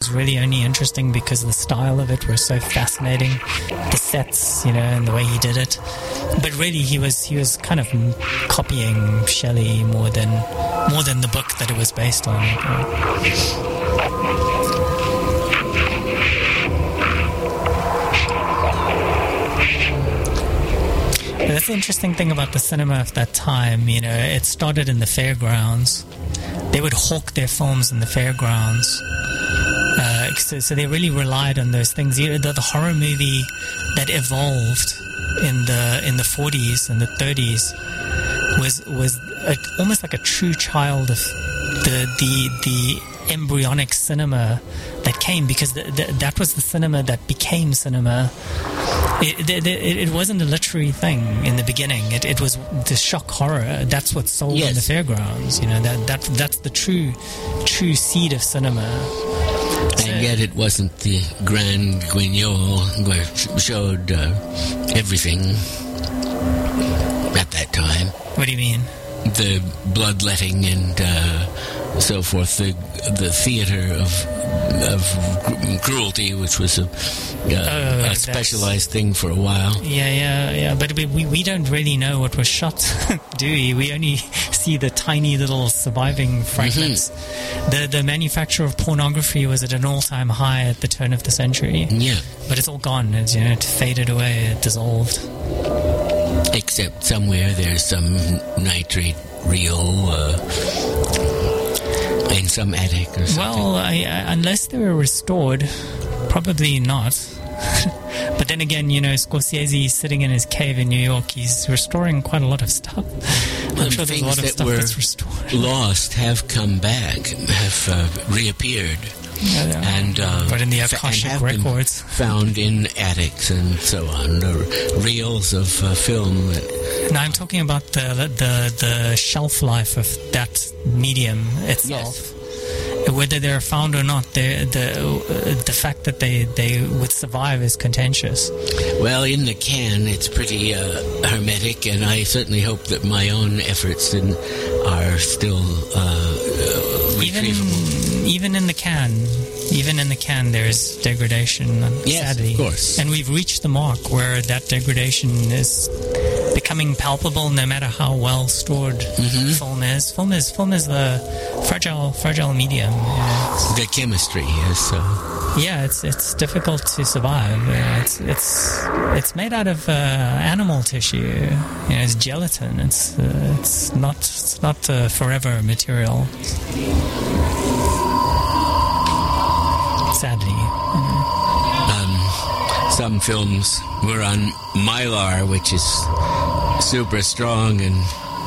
was really only interesting because the style of it was so fascinating, the sets, and the way he did it. But really, he was kind of copying Shelley more than the book that it was based on. That's the interesting thing about the cinema of that time. It started in the fairgrounds. They would hawk their films in the fairgrounds. So they really relied on those things. The horror movie that evolved in the 40s and the 30s was almost like a true child of the embryonic cinema that came, because that was the cinema that became cinema. It wasn't a literary thing in the beginning. It was the shock horror. That's what sold in the fairgrounds. That's the true seed of cinema. And yet it wasn't the Grand Guignol where it showed everything at that time. What do you mean? The bloodletting and so forth. The theater of cruelty, which was a specialized thing for a while. Yeah. But we don't really know what was shot, do we? We only see the tiny little surviving fragments. The manufacture of pornography was at an all-time high at the turn of the century. Yeah. But it's all gone. It faded away. It dissolved. Except somewhere there's some nitrate reel in some attic or something. Well, unless they were restored, probably not. But then again, Scorsese sitting in his cave in New York, he's restoring quite a lot of stuff. I'm sure there's a lot of stuff that's restored. Lost have come back, have reappeared. And but in the Akashic records, found in attics and so on, reels of film. Now I'm talking about the shelf life of that medium itself. Yes. Whether they're found or not, the fact that they would survive is contentious. Well, in the can, it's pretty hermetic, and I certainly hope that my own efforts are still retrievable. Even in the can, there's degradation. Yes, sadly. Of course. And we've reached the mark where that degradation is becoming palpable, no matter how well stored film is. Film is the fragile medium. The chemistry is. It's difficult to survive. It's made out of animal tissue. It's gelatin. It's not a forever material. Sadly. Some films were on Mylar, which is super strong and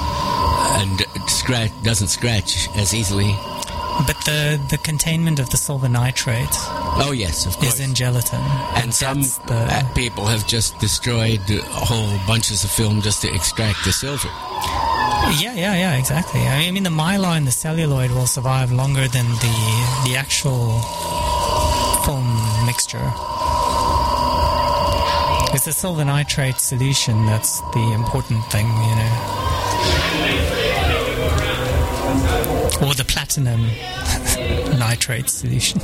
doesn't scratch as easily. But the containment of the silver nitrate, oh yes, of course, is in gelatin. And some people have just destroyed whole bunches of film just to extract the silver. Yeah, exactly. I mean, the mylar and the celluloid will survive longer than the actual film mixture. It's the silver nitrate solution that's the important thing, Or the platinum nitrate solution.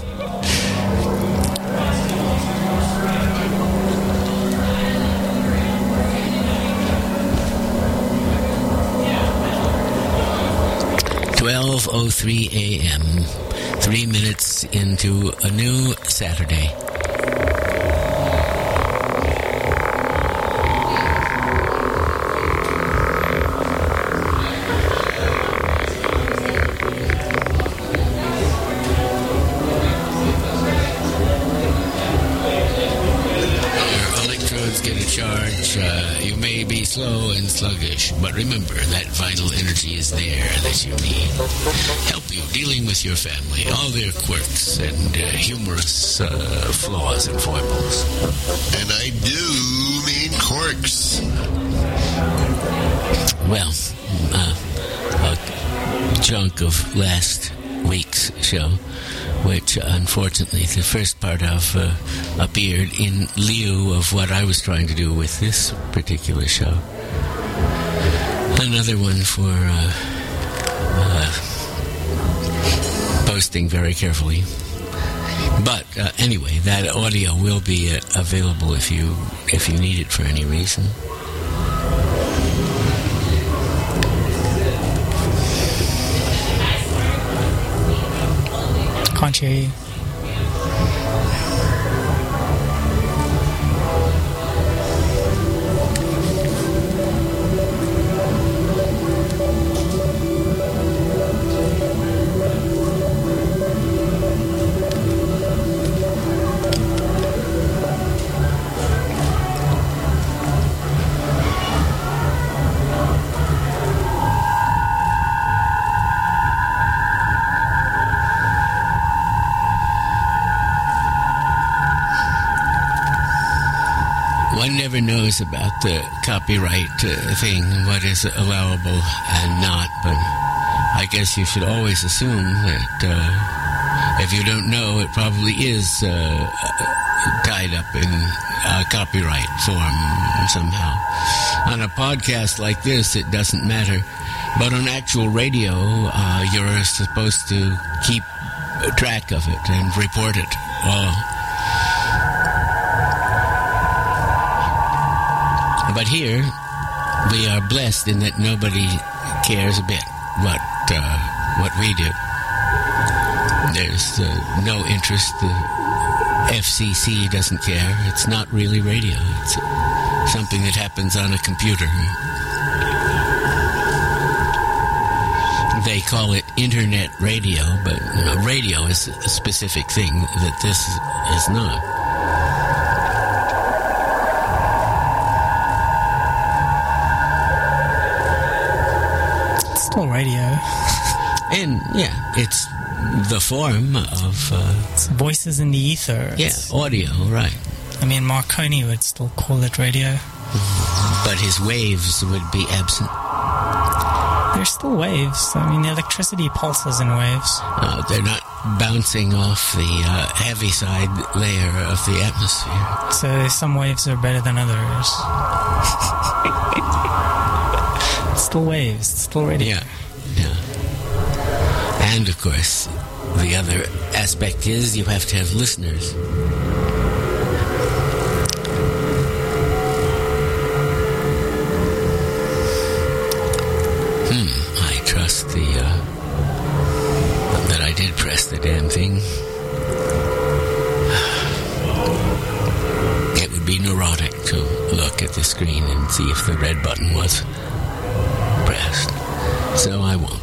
.03 a.m., 3 minutes into a new Saturday. You may be slow and sluggish, but remember that vital energy is there that you need. Help you dealing with your family, all their quirks and humorous flaws and foibles. And I do mean quirks. Well, a chunk of last week's show, which unfortunately the first part of appeared in lieu of what I was trying to do with this particular show. Another one for posting very carefully. But anyway, that audio will be available if you need it for any reason. Can't hear you. One never knows about the copyright thing, what is allowable and not, but I guess you should always assume that if you don't know, it probably is tied up in copyright form somehow. On a podcast like this, it doesn't matter, but on actual radio, you're supposed to keep track of it and report it all. But here, we are blessed in that nobody cares a bit what we do. There's no interest. The FCC doesn't care. It's not really radio. It's something that happens on a computer. They call it internet radio, but radio is a specific thing that this is not. Still radio. And yeah, it's the form of it's voices in the ether. It's audio, right. I mean, Marconi would still call it radio. But his waves would be absent. There's still waves. I mean, electricity pulses in waves. They're not bouncing off the heavy side layer of the atmosphere. So some waves are better than others. It's still waves. It's still radio. Yeah. And, of course, the other aspect is you have to have listeners. I trust that I did press the damn thing. It would be neurotic to look at the screen and see if the red button was pressed. So I won't.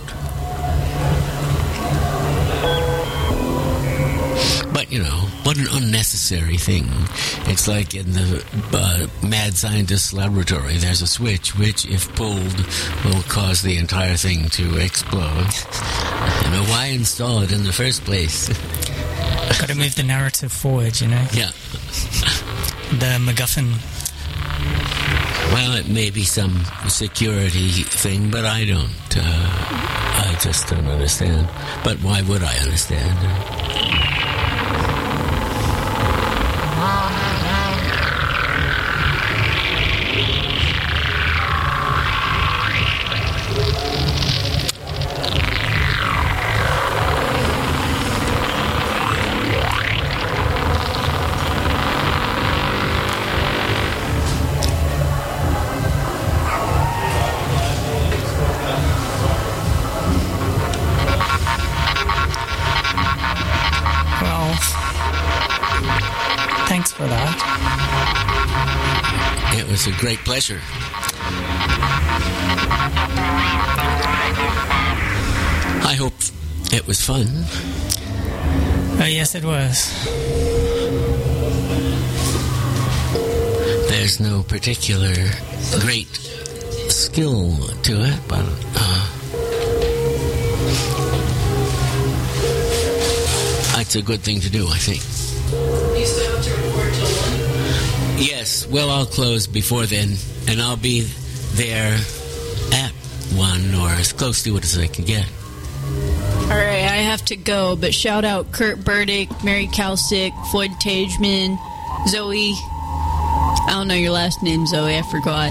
But, what an unnecessary thing. It's like in the mad scientist's laboratory, there's a switch which, if pulled, will cause the entire thing to explode. Why install it in the first place? Got to move the narrative forward, Yeah. The MacGuffin. Well, it may be some security thing, but I don't. I just don't understand. But why would I understand? It's a great pleasure. I hope it was fun. Yes, it was. There's no particular great skill to it, but it's a good thing to do, I think. You still have to report till 1? Yes, well, I'll close before then, and I'll be there at 1 or as close to it as I can get. All right, I have to go, but shout out Kurt Burdick, Mary Kalsick, Floyd Tageman, Zoe. I don't know your last name, Zoe. I forgot.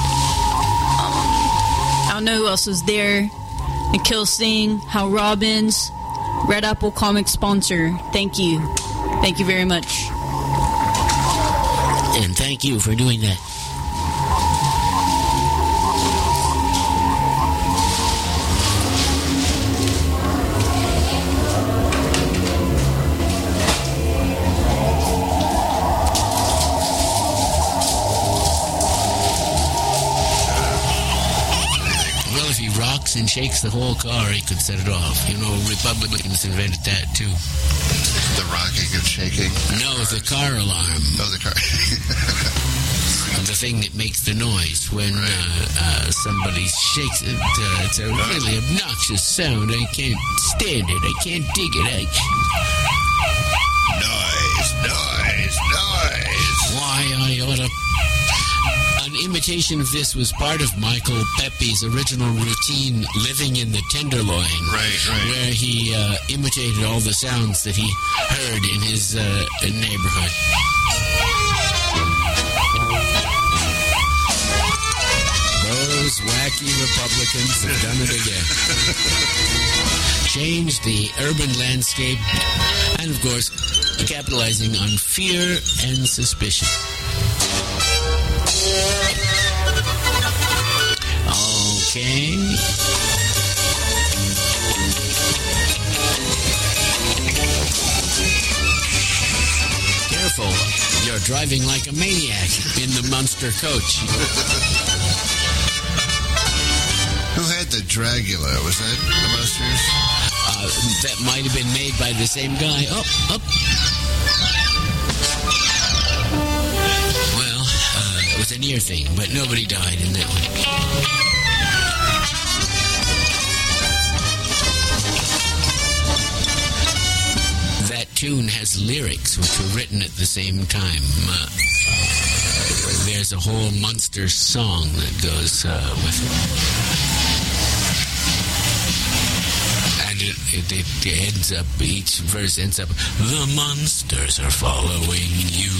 I don't know who else was there. Nikhil Singh, Hal Robbins, Red Apple Comics sponsor. Thank you. Thank you very much. And thank you for doing that. And shakes the whole car, he could set it off. You know, Republicans invented that too. The rocking and shaking? No, the car alarm. Oh, the car. The thing that makes the noise when somebody shakes it. It's a really obnoxious sound. I can't stand it. I can't dig it. Noise. Why I ought to... An imitation of this was part of Michael Pepe's original routine, Living in the Tenderloin. Right. Where he imitated all the sounds that he heard in his neighborhood. Those wacky Republicans have done it again. Changed the urban landscape and, of course, capitalizing on fear and suspicion. Okay. Careful, you're driving like a maniac in the Munster coach. Who had the Dragula? Was that the Munsters? That might have been made by the same guy. Up. Well, it was an ear thing, but nobody died in that one. That tune has lyrics which were written at the same time. There's a whole Munster song that goes with it. It ends up, each verse ends up, the monsters are following you.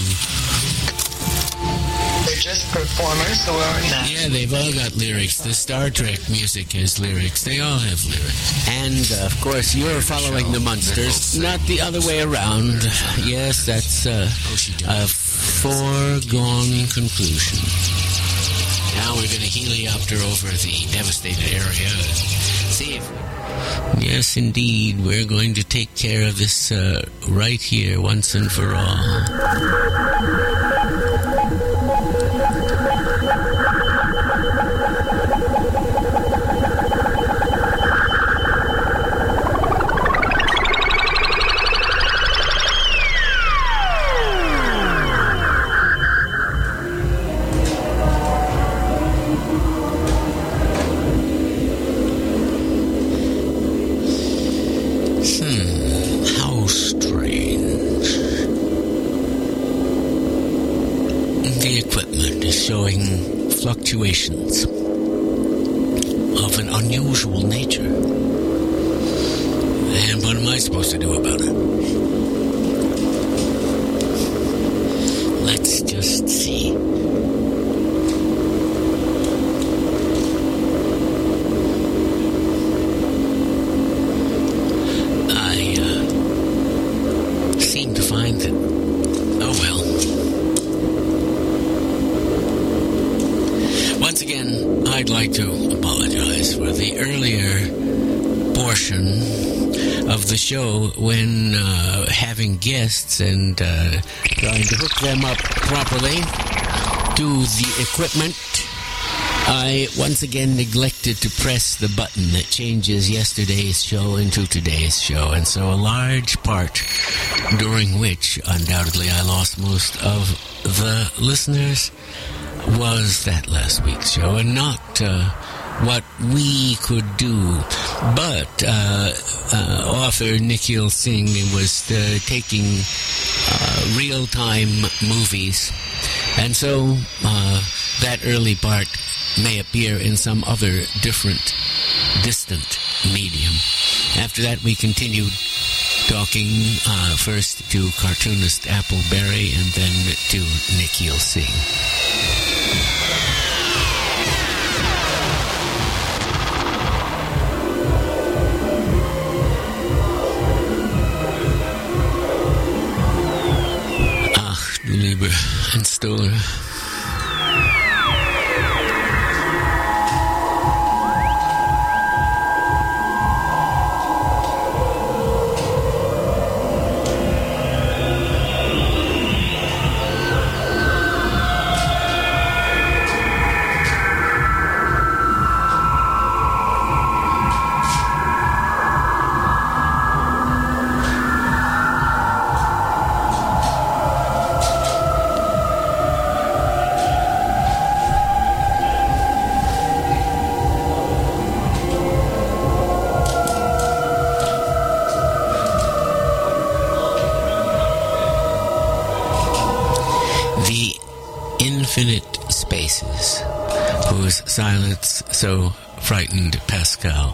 They're just performers or not? Yeah, they've all got lyrics. The Star Trek music has lyrics. They all have lyrics. And, of course, you're following the monsters, not the other way around. Yes, that's a foregone conclusion. Now we're going to heliopter over the devastated area. See if... Yes, indeed. We're going to take care of this right here, once and for all. How strange. The equipment is showing fluctuations of an unusual nature. And what am I supposed to do about it? Let's just see. Seem to find that, oh well. Once again, I'd like to apologize for the earlier portion of the show when having guests and trying to hook them up properly to the equipment. I once again neglected to press the button that changes yesterday's show into today's show, and so a large part during which undoubtedly I lost most of the listeners was that last week's show, and not what we could do. But author Nikhil Singh was taking real-time movies, and so that early part may appear in some other different, distant medium. After that, we continued talking first to cartoonist Appleberry and then to Nikhil Singh. Lieber and Stoller. Infinite spaces, whose silence so frightened Pascal.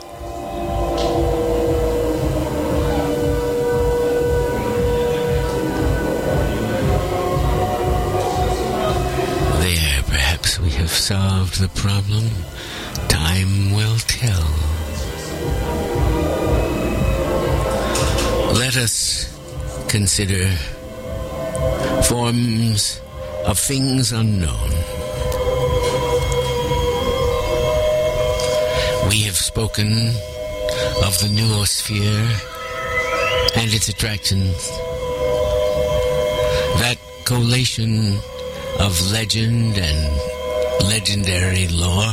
There, perhaps we have solved the problem. Time will tell. Let us consider forms of things unknown. We have spoken of the noosphere and its attractions, that collation of legend and legendary lore.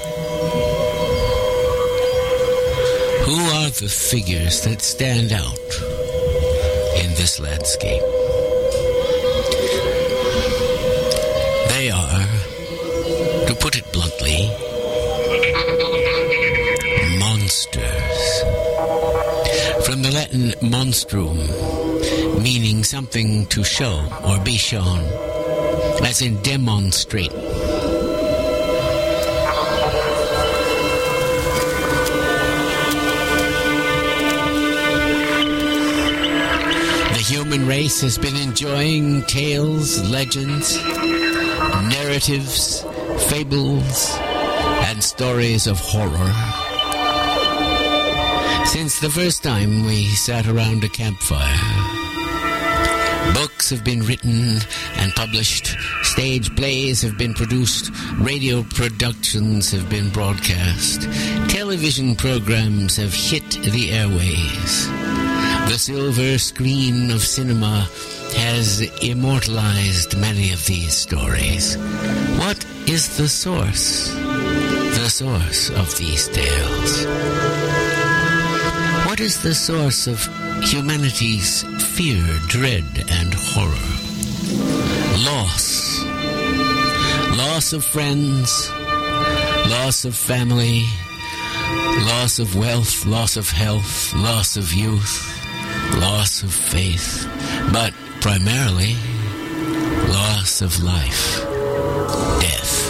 Who are the figures that stand out in this landscape? They are, to put it bluntly, monsters. From the Latin monstrum, meaning something to show or be shown, as in demonstrate. The human race has been enjoying tales, legends, narratives, fables, and stories of horror since the first time we sat around a campfire. Books have been written and published, stage plays have been produced, radio productions have been broadcast, television programs have hit the airways. The silver screen of cinema has immortalized many of these stories. What is the source? The source of these tales? What is the source of humanity's fear, dread, and horror? Loss. Loss of friends, loss of family, loss of wealth, loss of health, loss of youth, loss of faith, but primarily loss of life, death.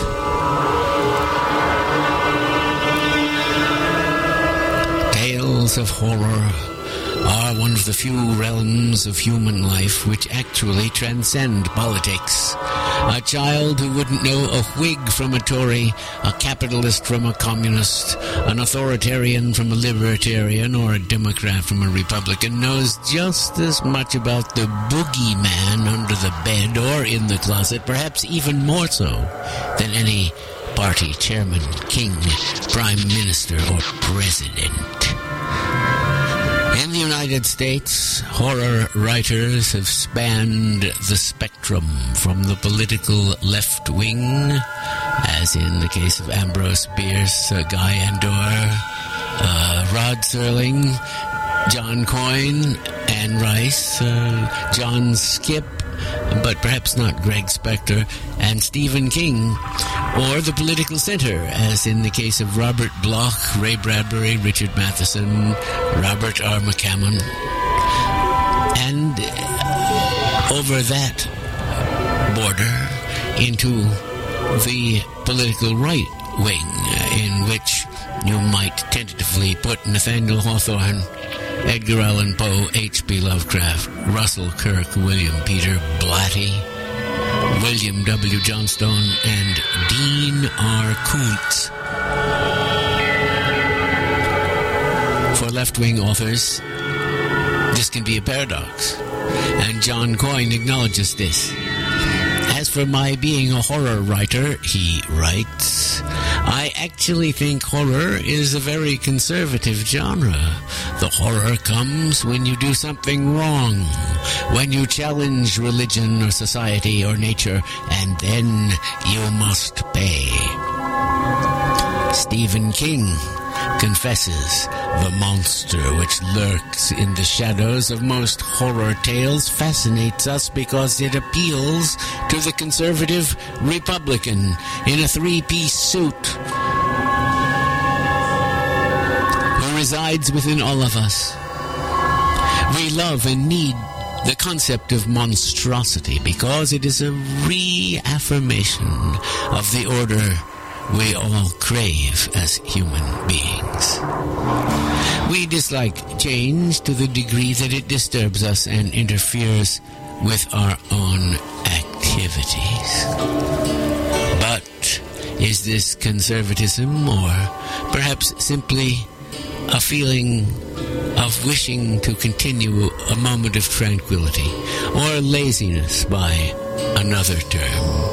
Tales of horror are one of the few realms of human life which actually transcend politics. A child who wouldn't know a Whig from a Tory, a capitalist from a communist, an authoritarian from a libertarian, or a Democrat from a Republican knows just as much about the boogeyman under the bed or in the closet, perhaps even more so than any party chairman, king, prime minister, or president. In the United States, horror writers have spanned the spectrum from the political left wing, as in the case of Ambrose Bierce, Guy Andor, Rod Serling, John Coyne, Anne Rice, John Skipp, but perhaps not Greg Spector, and Stephen King, or the political center, as in the case of Robert Bloch, Ray Bradbury, Richard Matheson, Robert R. McCammon. And over that border into the political right wing, in which you might tentatively put Nathaniel Hawthorne, Edgar Allan Poe, H.P. Lovecraft, Russell Kirk, William Peter Blatty, William W. Johnstone, and Dean R. Koontz. For left-wing authors, this can be a paradox, and John Coyne acknowledges this. As for my being a horror writer, he writes, I actually think horror is a very conservative genre. The horror comes when you do something wrong, when you challenge religion or society or nature, and then you must pay. Stephen King confesses the monster which lurks in the shadows of most horror tales fascinates us because it appeals to the conservative Republican in a three-piece suit who resides within all of us. We love and need the concept of monstrosity because it is a reaffirmation of the order we all crave as human beings. We dislike change to the degree that it disturbs us and interferes with our own activities. But is this conservatism, or perhaps simply a feeling of wishing to continue a moment of tranquility, or laziness by another term?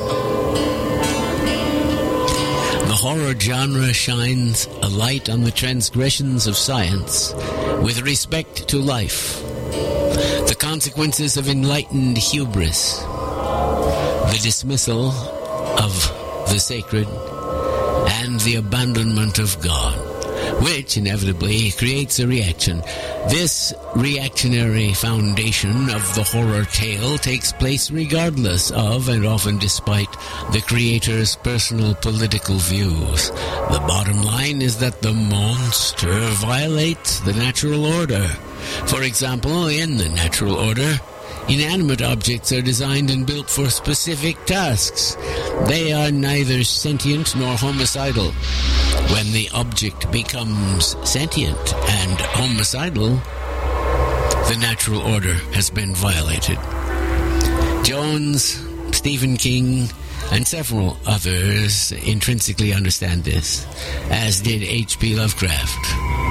The horror genre shines a light on the transgressions of science with respect to life, the consequences of enlightened hubris, the dismissal of the sacred, and the abandonment of God, which inevitably creates a reaction. This reactionary foundation of the horror tale takes place regardless of, and often despite, the creator's personal political views. The bottom line is that the monster violates the natural order. For example, in the natural order, inanimate objects are designed and built for specific tasks. They are neither sentient nor homicidal. When the object becomes sentient and homicidal, the natural order has been violated. Jones, Stephen King, and several others intrinsically understand this, as did H.P. Lovecraft,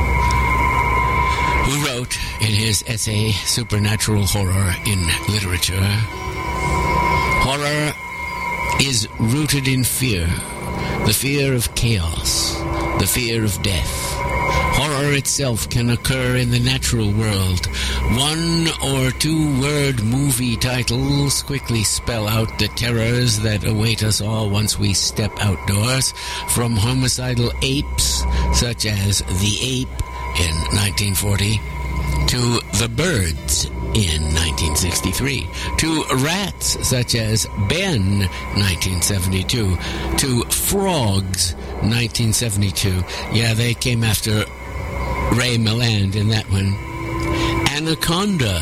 who wrote in his essay, Supernatural Horror in Literature, horror is rooted in fear, the fear of chaos, the fear of death. Horror itself can occur in the natural world. One or two-word movie titles quickly spell out the terrors that await us all once we step outdoors, from homicidal apes, such as The Ape in 1940, to The Birds in 1963, to rats such as Ben, 1972, to frogs, 1972. Yeah, they came after Ray Milland in that one. Anaconda,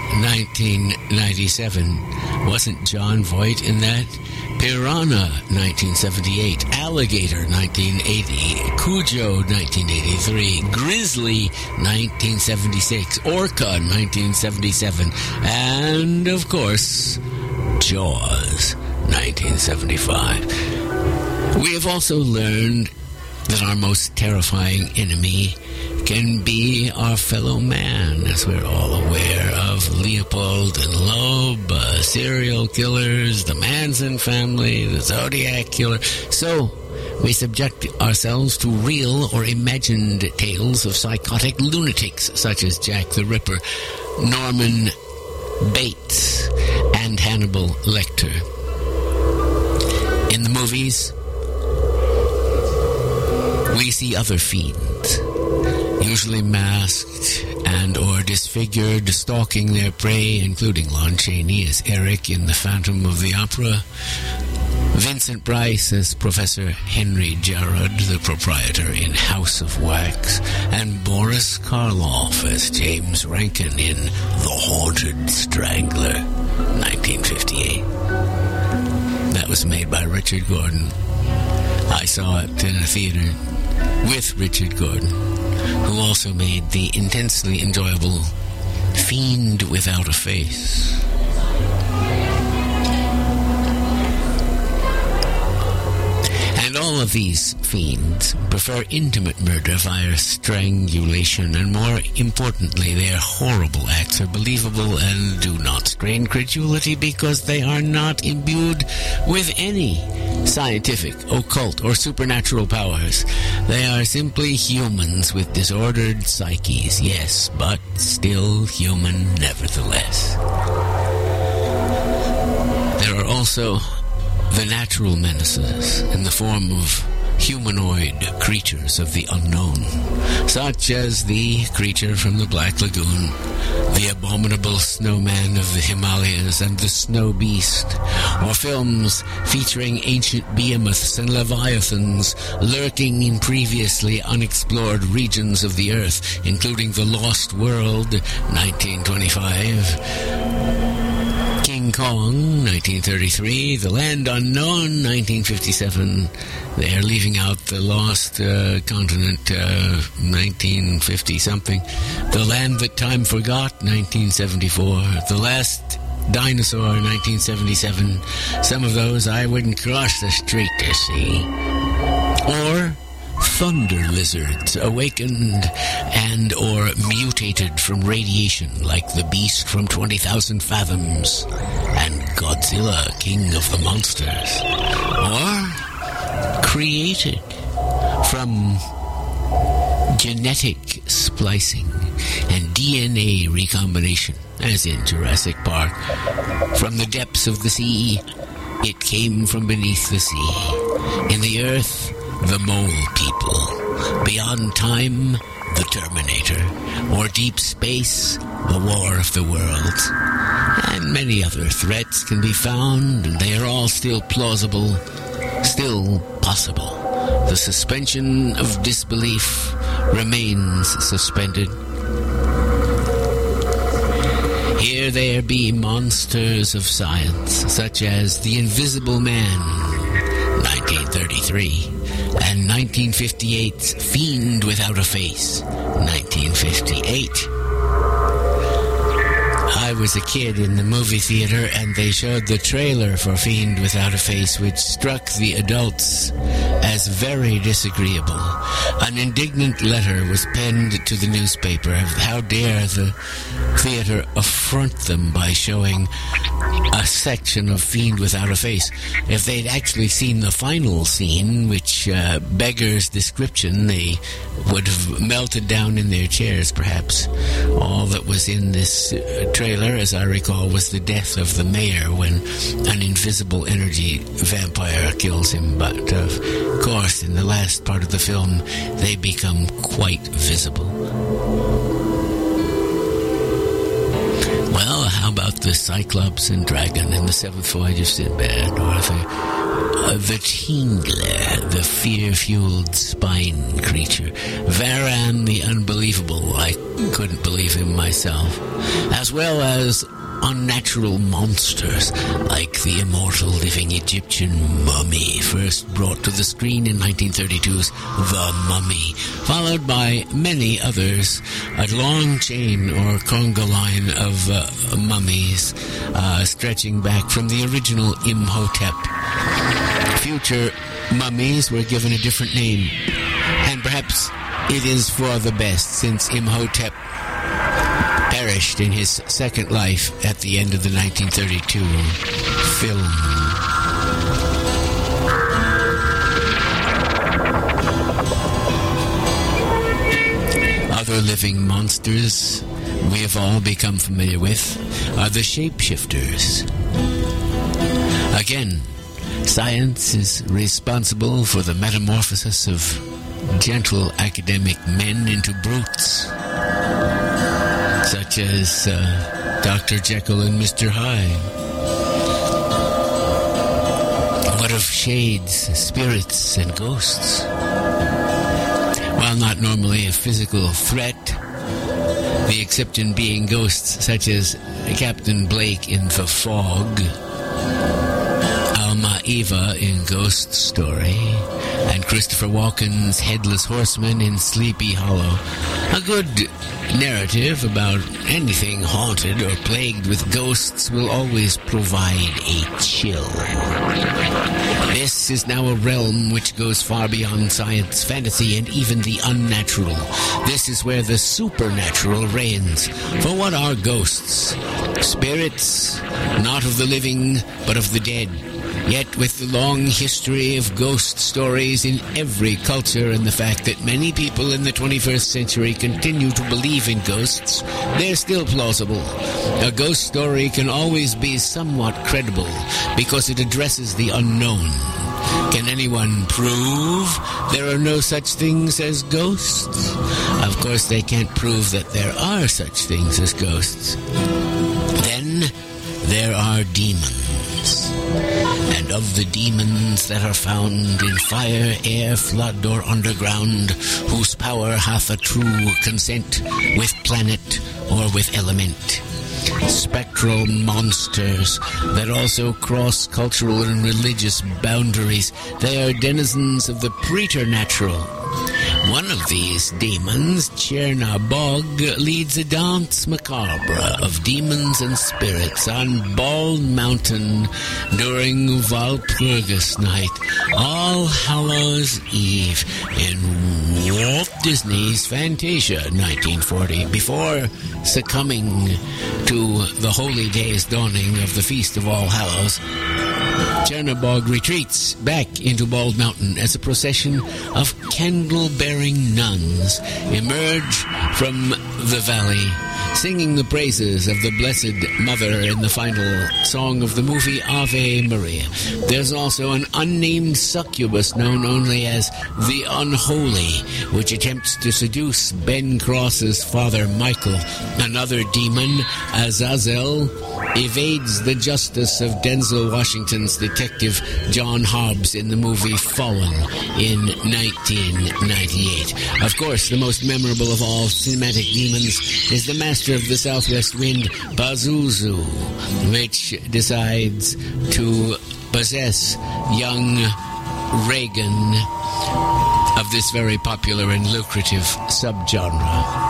1997. Wasn't John Voight in that? Piranha, 1978. Alligator, 1980. Cujo, 1983. Grizzly, 1976. Orca, 1977. And, of course, Jaws, 1975. We have also learned that our most terrifying enemy can be our fellow man, as we're all aware of Leopold and Loeb, serial killers, the Manson family, the Zodiac killer. So we subject ourselves to real or imagined tales of psychotic lunatics such as Jack the Ripper, Norman Bates, and Hannibal Lecter. In the movies, we see other fiends, usually masked and or disfigured, stalking their prey, including Lon Chaney as Eric in The Phantom of the Opera, Vincent Price as Professor Henry Jarrod, the proprietor in House of Wax, and Boris Karloff as James Rankin in The Haunted Strangler, 1958. That was made by Richard Gordon. I saw it in a theater with Richard Gordon, who also made the intensely enjoyable Fiend Without a Face. And all of these fiends prefer intimate murder via strangulation, and more importantly, their horrible acts are believable and do not strain credulity because they are not imbued with any scientific, occult, or supernatural powers. They are simply humans with disordered psyches, yes, but still human nevertheless. There are also the natural menaces in the form of humanoid creatures of the unknown, such as the creature from the Black Lagoon, the abominable snowman of the Himalayas, and the snow beast, or films featuring ancient behemoths and leviathans lurking in previously unexplored regions of the earth, including The Lost World, 1925, King Kong, 1933, The Land Unknown, 1957. They are leaving out The Lost Continent, 1950-something. The Land That Time Forgot, 1974. The Last Dinosaur, 1977. Some of those I wouldn't cross the street to see. Or thunder lizards awakened and or mutated from radiation like the beast from 20,000 Fathoms and Godzilla, King of the Monsters. Or created from genetic splicing and DNA recombination, as in Jurassic Park. From the depths of the sea, it came from beneath the sea. In the earth, the Mole People. Beyond time, the Terminator. Or deep space, the War of the Worlds. And many other threats can be found, and they are all still plausible, still possible. The suspension of disbelief remains suspended. Here there be monsters of science, such as the Invisible Man, 1933, and 1958's Fiend Without a Face, 1958. I was a kid in the movie theater, and they showed the trailer for Fiend Without a Face, which struck the adults as very disagreeable. An indignant letter was penned to the newspaper of how dare the theater affront them by showing a section of Fiend Without a Face. If they'd actually seen the final scene, which beggars description, they would have melted down in their chairs, perhaps. All that was in this trailer, as I recall, was the death of the mayor when an invisible energy vampire kills him. But, of course, in the last part of the film, they become quite visible. Well, how about the Cyclops and Dragon in the Seventh Voyage of Sinbad, or the Tingler, the fear-fueled spine creature, Varan the Unbelievable, I couldn't believe him myself, as well as unnatural monsters like the immortal living Egyptian mummy, first brought to the screen in 1932's The Mummy, followed by many others, a long chain or conga line of mummies stretching back from the original Imhotep. Future mummies were given a different name, and perhaps it is for the best, since Imhotep perished in his second life at the end of the 1932 film. Other living monsters we have all become familiar with are the shapeshifters. Again, science is responsible for the metamorphosis of gentle academic men into brutes, such as Dr. Jekyll and Mr. Hyde. What of shades, spirits, and ghosts? While not normally a physical threat, the exception being ghosts such as Captain Blake in The Fog, Alma Eva in Ghost Story, and Christopher Walken's Headless Horseman in Sleepy Hollow. A good narrative about anything haunted or plagued with ghosts will always provide a chill. This is now a realm which goes far beyond science, fantasy, and even the unnatural. This is where the supernatural reigns. For what are ghosts? Spirits, not of the living, but of the dead. Yet with the long history of ghost stories in every culture and the fact that many people in the 21st century continue to believe in ghosts, they're still plausible. A ghost story can always be somewhat credible because it addresses the unknown. Can anyone prove there are no such things as ghosts? Of course, they can't prove that there are such things as ghosts. Then there are demons. And of the demons that are found in fire, air, flood, or underground, whose power hath a true consent with planet or with element. Spectral monsters that also cross cultural and religious boundaries. They are denizens of the preternatural. One of these demons, Chernabog, leads a dance macabre of demons and spirits on Bald Mountain during Walpurgis night, All Hallows Eve, in Walt Disney's Fantasia 1940, before succumbing to the holy days dawning of the Feast of All Hallows. Chernabog retreats back into Bald Mountain as a procession of candle-bearing nuns emerge from the valley, singing the praises of the Blessed Mother in the final song of the movie Ave Maria. There's also an unnamed succubus known only as the Unholy, which attempts to seduce Ben Cross's father Michael. Another demon, Azazel, evades the justice of Denzel Washington's detective John Hobbs in the movie Fallen in 1998. Of course, the most memorable of all cinematic demons is the master of the Southwest Wind, Pazuzu, which decides to possess young Reagan of this very popular and lucrative subgenre.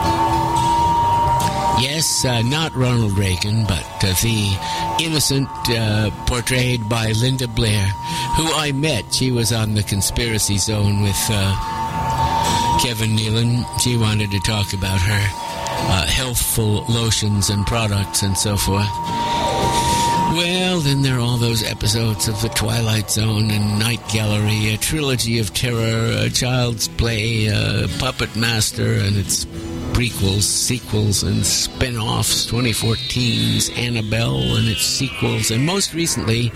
Yes, not Ronald Reagan, but the innocent portrayed by Linda Blair, who I met. She was on the Conspiracy Zone with Kevin Nealon. She wanted to talk about her healthful lotions and products and so forth. Well, then there are all those episodes of The Twilight Zone and Night Gallery, a trilogy of terror, a Child's Play, Puppet Master and its prequels, sequels, and spin-offs, 2014's Annabelle and its sequels, and most recently,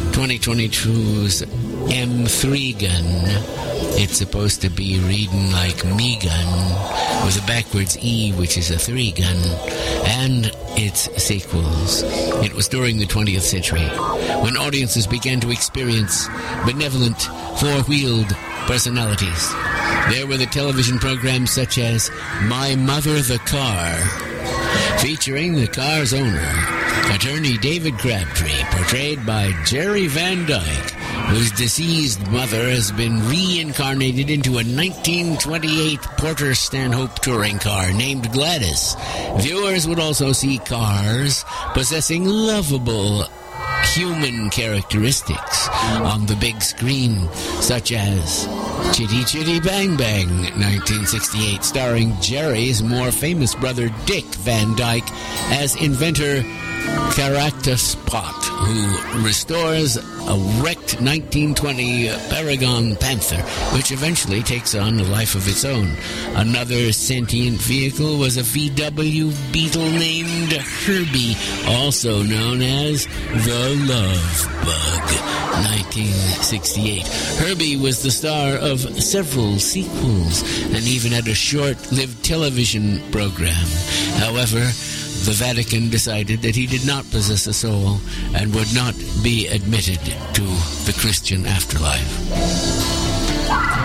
2022's M3 Gun. It's supposed to be reading like Me Gun, with a backwards E, which is a 3-gun, and its sequels. It was during the 20th century, when audiences began to experience benevolent, four-wheeled personalities. There were the television programs such as My Mother the Car, featuring the car's owner, attorney David Crabtree, portrayed by Jerry Van Dyke, whose deceased mother has been reincarnated into a 1928 Porter Stanhope touring car named Gladys. Viewers would also see cars possessing lovable human characteristics on the big screen, such as Chitty Chitty Bang Bang, 1968, starring Jerry's more famous brother Dick Van Dyke as inventor Caractacus Pot, who restores a wrecked 1920 Paragon Panther, which eventually takes on a life of its own. Another sentient vehicle was a VW Beetle named Herbie, also known as the Love Bug, 1968. Herbie was the star of several sequels and even had a short-lived television program. However, the Vatican decided that he did not possess a soul and would not be admitted to the Christian afterlife.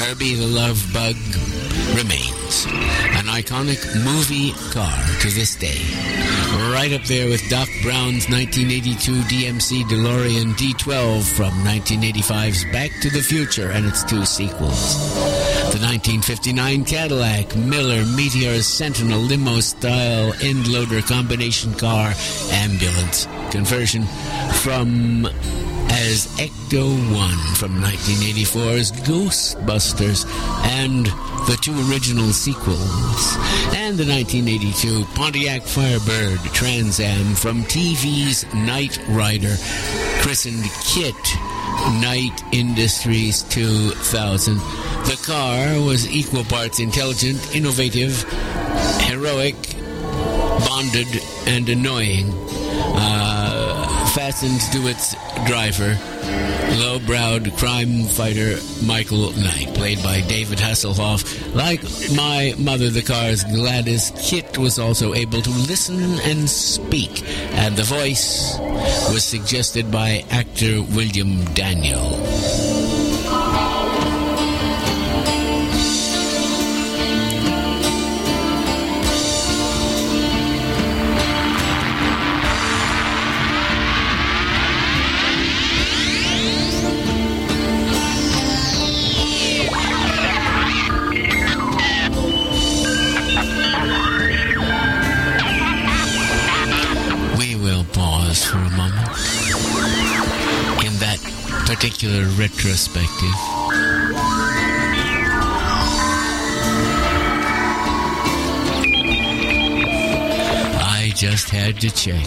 Herbie the Love Bug remains an iconic movie car to this day. Right up there with Doc Brown's 1982 DMC DeLorean D12 from 1985's Back to the Future and its two sequels. The 1959 Cadillac Miller Meteor Sentinel limo-style end-loader combination car ambulance conversion from as Ecto-1 from 1984's Ghostbusters and the two original sequels, and the 1982 Pontiac Firebird Trans Am from TV's Knight Rider, christened KITT Knight Industries 2000. The car was equal parts intelligent, innovative, heroic, bonded, and annoying. Fastened to its driver, low-browed crime fighter Michael Knight, played by David Hasselhoff. Like my mother, the car's Gladys, KITT was also able to listen and speak, and the voice was suggested by actor William Daniel. For a moment in that particular retrospective. I just had to check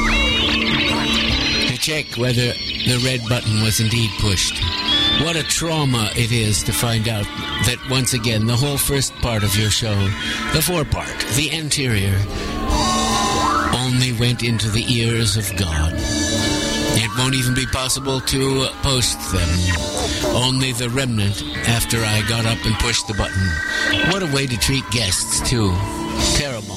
whether the red button was indeed pushed. What a trauma it is to find out that once again the whole first part of your show, the forepart, the anterior, only went into the ears of God. It won't even be possible to post them. Only the remnant after I got up and pushed the button. What a way to treat guests, too. Terrible.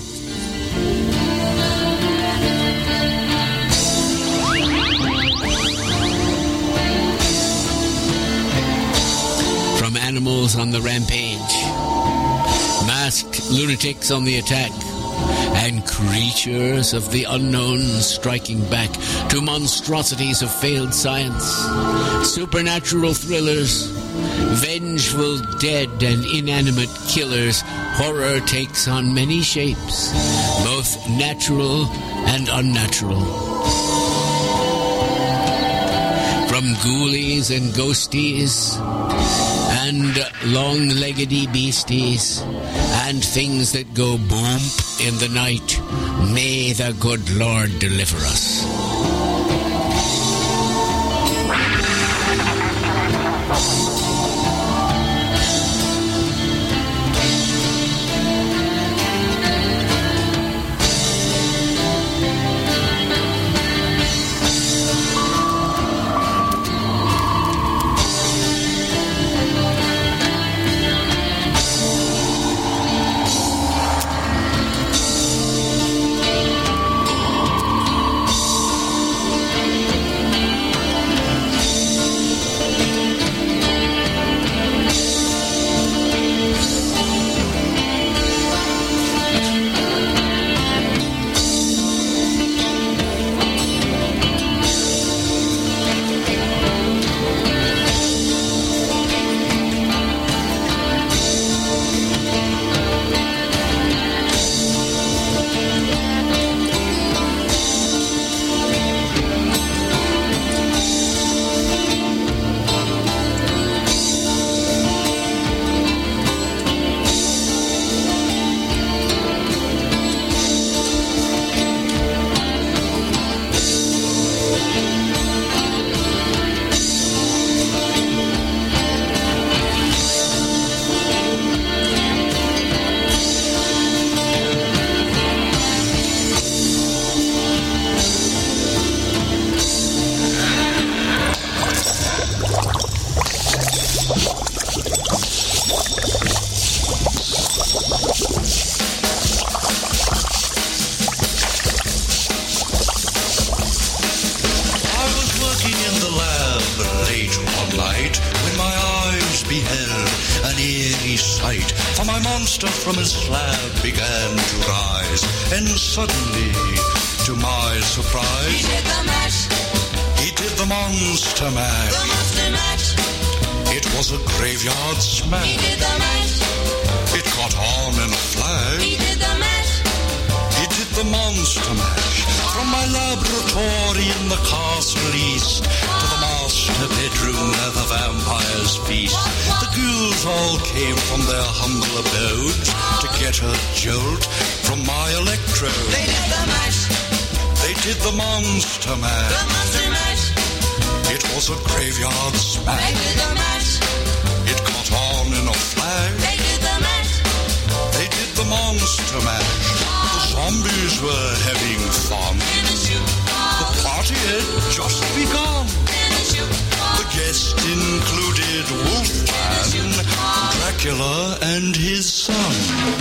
From animals on the rampage, masked lunatics on the attack, and creatures of the unknown striking back to monstrosities of failed science, supernatural thrillers, vengeful dead and inanimate killers, horror takes on many shapes, both natural and unnatural. From ghoulies and ghosties, and long-leggedy beasties, and things that go boom in the night, may the good Lord deliver us. late one night when my eyes beheld a sight, for my monster from his slab began to rise. And suddenly, to my surprise, He did the mash. he did the monster The mash. monster mash. It was a graveyard He smash. did the mash. It caught on in a He flash. did the mash. He did the monster mash. From my laboratory in the castle east to the master bedroom where the vampires feast. The ghouls all came from their humble abodes to get a jolt from my electrode. They did the mash. They did the monster The mash. monster mash. It was a graveyard They smash. did the mash. It caught on in a flash. They did the mash. They did the monster mash. The zombies were having fun. In a shoe. The party had just begun. In a shoe. The guests included Wolfman, Dracula, and his son.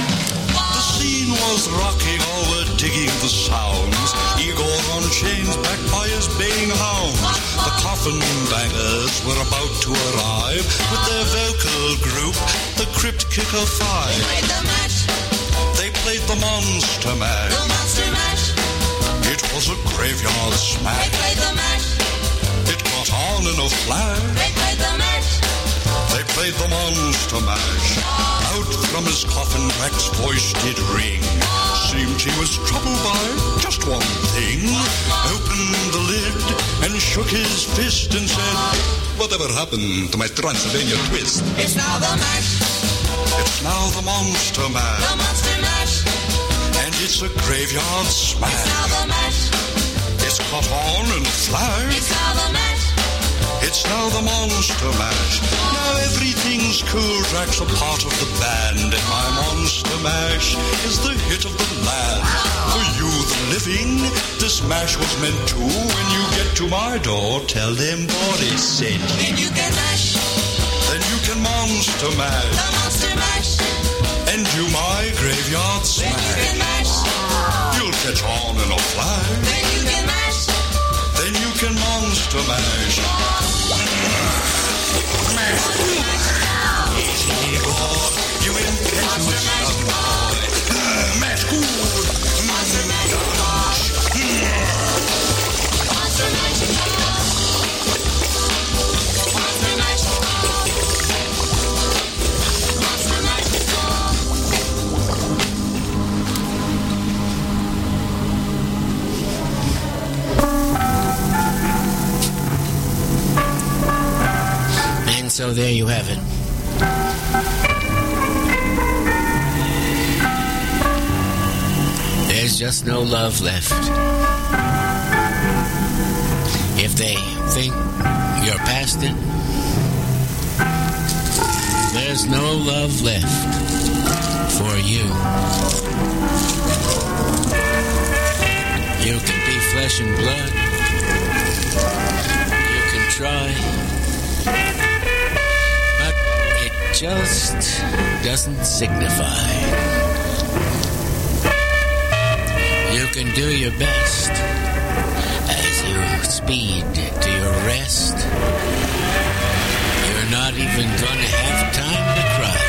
The scene was rocking, all were digging the sounds. Igor on chains backed by his baying hounds. The coffin bangers were about to arrive with their vocal group, the Crypt Kicker Five. Played the mash. They played the monster mash. The monster mash. It was a graveyard They smash. played the mash. It caught on in a flash. They played the mash. They played the monster mash. Out from his coffin, Drac's voice did ring. Seemed he was troubled by just one thing. Opened the lid and shook his fist and said, "Whatever happened to my Transylvania twist?" It's now the mash. It's now the monster The mash. monster mash. And it's a graveyard It's smash. now the mash. It's caught on in a flash. It's now the mash. It's now the monster mash. Now everything's cool. Drac's a part of the band, and my monster mash is the hit of the land. For you, the living, this mash was meant to. When you get to my door, tell them Boris sent you. Then you can mash. Then you can monster mash The monster mash. and do my graveyard Then you can smash. mash. You'll catch on in a flash. Then you can mash. Then you can monster mash. You impetuous young boy. Mash good. Monster mash. Monster mash. Monster mash. Monster mash. And so there you have it. There's just no love left. If they think you're past it, there's no love left for you. You can be flesh and blood. You can try. But it just doesn't signify. You can do your best as you speed to your rest. You're not even gonna have time to cry.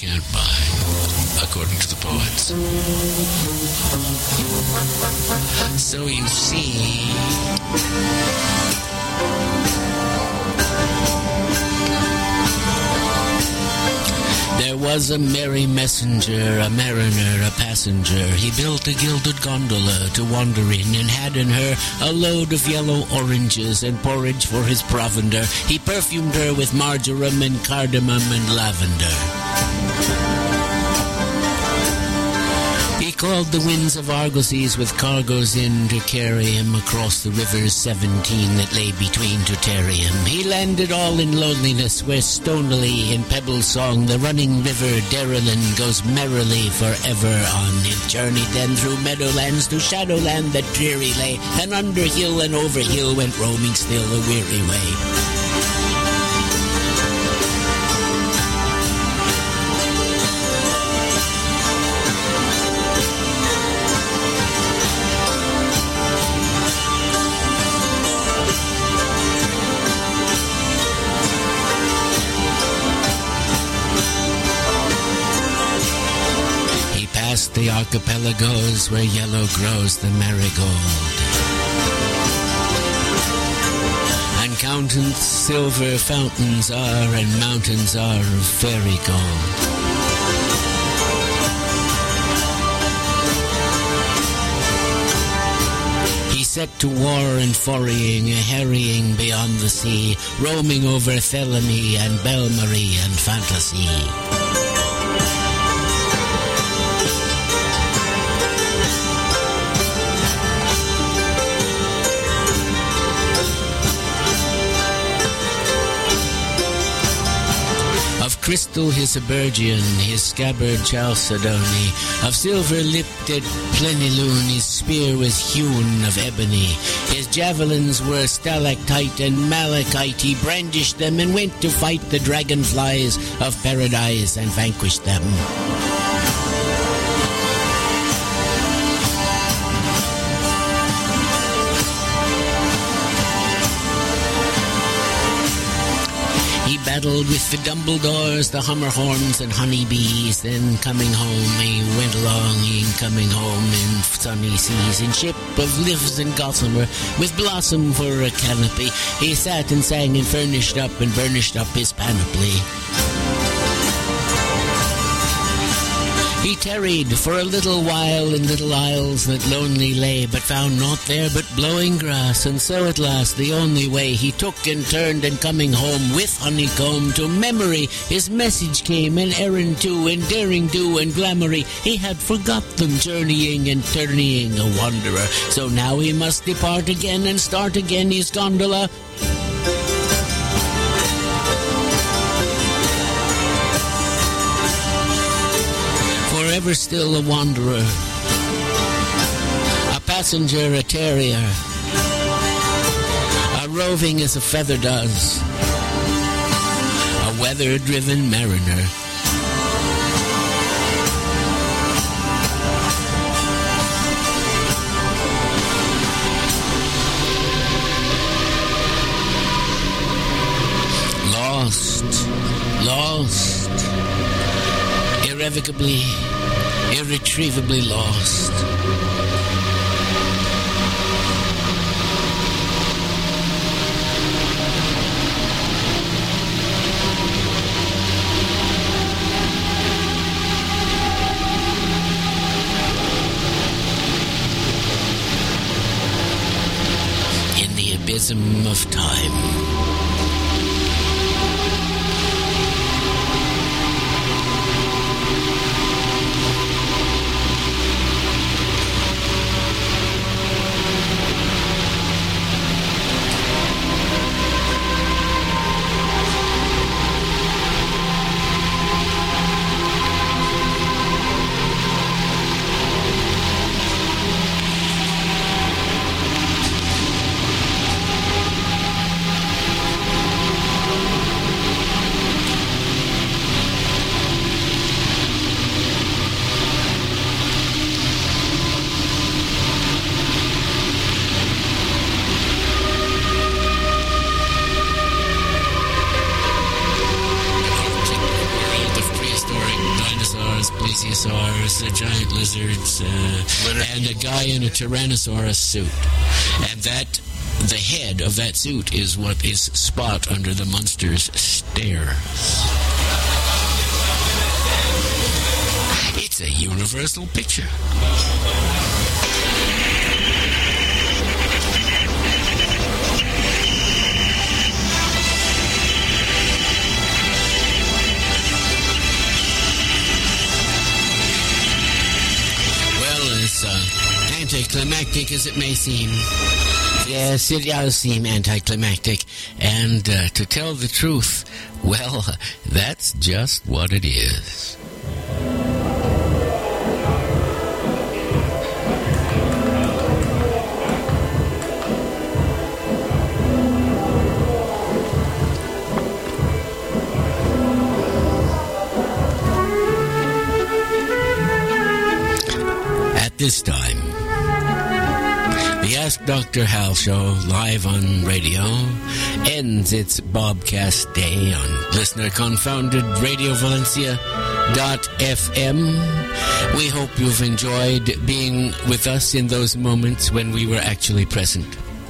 can't buy, according to the poets. So you see, there was a merry messenger, a mariner, a passenger. He built a gilded gondola to wander in, and had in her a load of yellow oranges and porridge for his provender. He perfumed her with marjoram and cardamom and lavender. He called the winds of Argosies with cargoes in to carry him across the rivers 17 that lay between to tarry him. He landed all in loneliness where stonily in pebble song the running river Derrylin goes merrily forever on. He journeyed then through meadowlands to shadowland that dreary lay, and under hill and over hill went roaming still a weary way. The archipelagos where yellow grows the marigold, and countless silver fountains are, and mountains are of fairy gold. He set to war and foraying, harrying beyond the sea, roaming over Thelemy and Belmarie and Fantasy. Crystal his Abergian, his scabbard Chalcedony, of silver lipped at Plenilune his spear was hewn of ebony. His javelins were stalactite and malachite. He brandished them and went to fight the dragonflies of paradise and vanquished them. Battled with the Dumbledores, the Hummerhorns, and honeybees. Then coming home, he went along, coming home in sunny seas, in ship of lives and gossamer, with blossom for a canopy. He sat and sang and furnished up and burnished up his panoply. He tarried for a little while in little isles that lonely lay, but found naught there but blowing grass, and so at last the only way he took and turned, and coming home with honeycomb to memory, his message came, and errand too, and daring do, and glamoury. He had forgot them, journeying and turning a wanderer, so now he must depart again and start again his gondola. Forever still a wanderer, a passenger, a terrier, a roving as a feather does, a weather-driven mariner. Lost, irrevocably, irretrievably lost. In the abysm of time. Yes, the giant lizards, and a guy in a Tyrannosaurus suit. And the head of that suit is what is Spot under the monster's stare. It's a universal picture. Anticlimactic as it may seem. Yes, it does seem anticlimactic. And to tell the truth, well, that's just what it is. At this time, the Ask Dr. Hal show, live on radio, ends its Bobcast day on listener-confounded Radio Valencia.fm. We hope you've enjoyed being with us in those moments when we were actually present.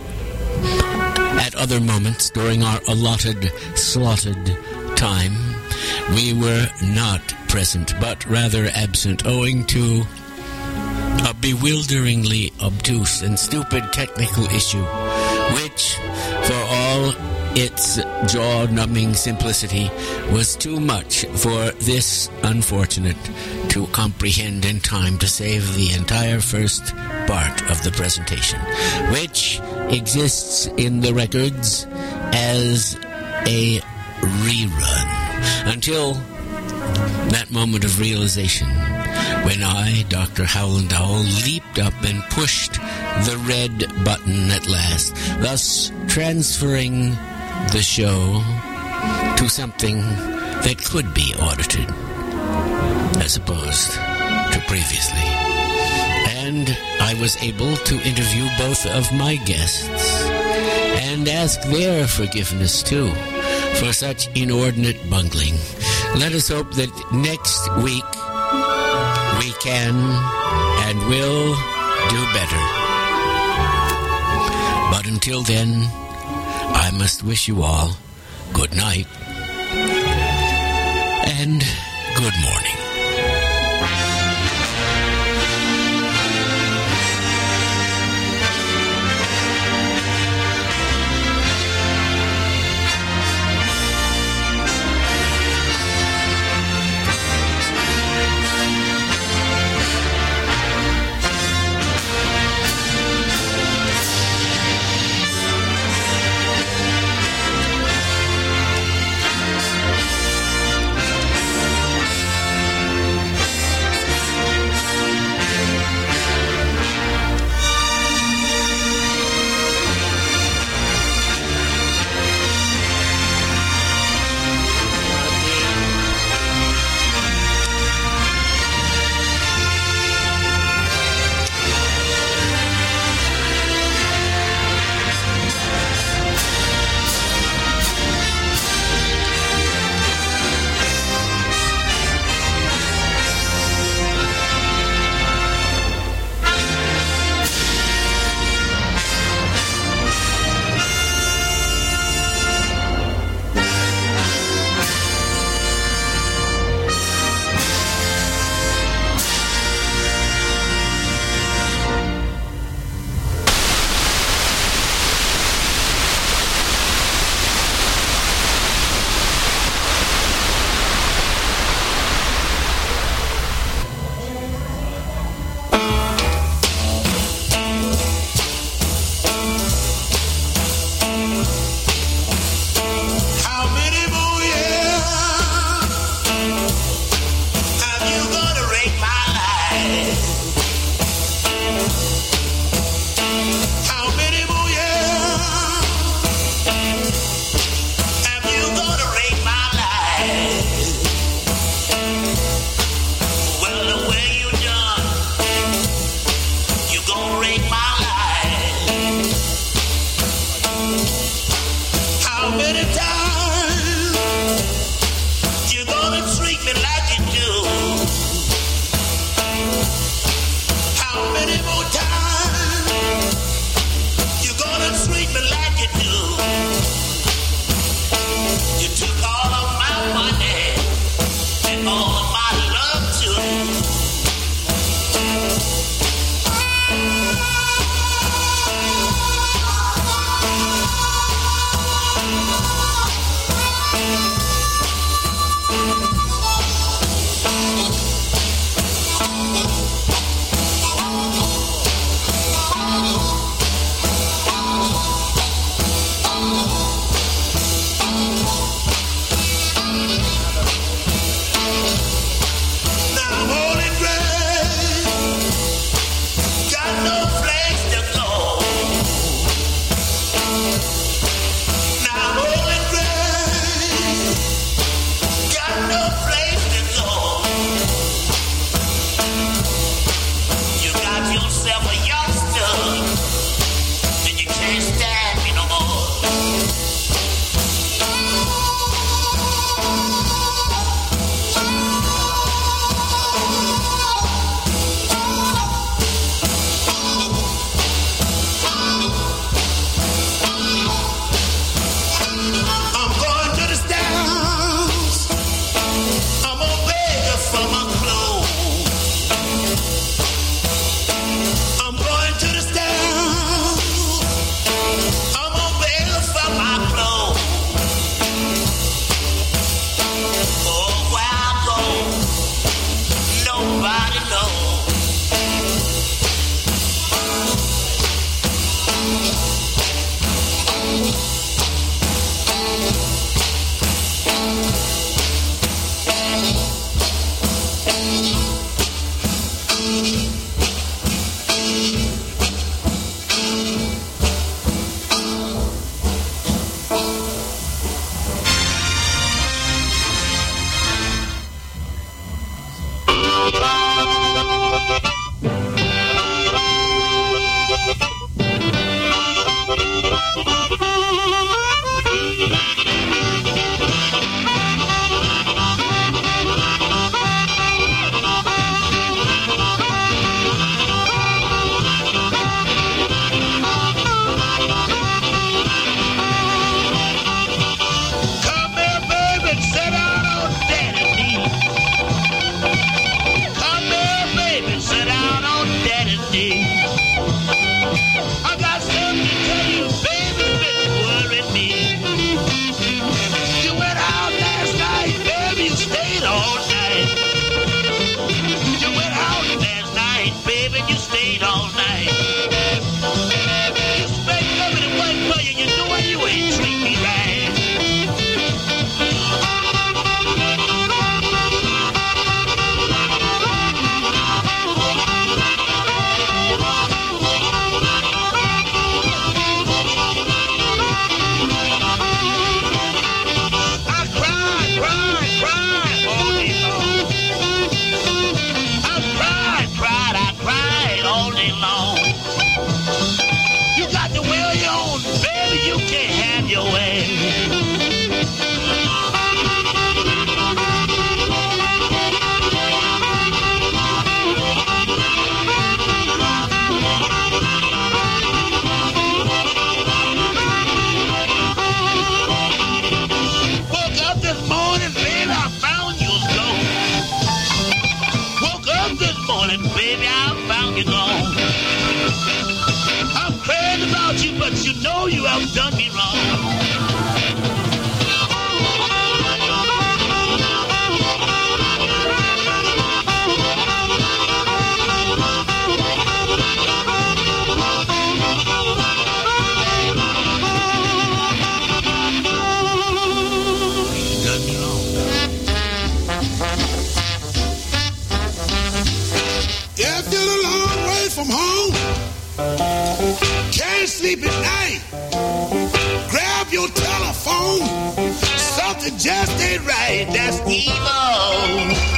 At other moments during our slotted time, we were not present, but rather absent, owing to a bewilderingly obtuse and stupid technical issue, which, for all its jaw-numbing simplicity, was too much for this unfortunate to comprehend in time to save the entire first part of the presentation, which exists in the records as a rerun, until that moment of realization when I, Dr. Howland Owl, leaped up and pushed the red button at last, thus transferring the show to something that could be audited, as opposed to previously. And I was able to interview both of my guests and ask their forgiveness, too, for such inordinate bungling. Let us hope that next week we can and will do better. But until then, I must wish you all good night and good morning. have done me wrong. If you're a long way from home, can't sleep at night, grab your telephone. Something just ain't right. That's evil.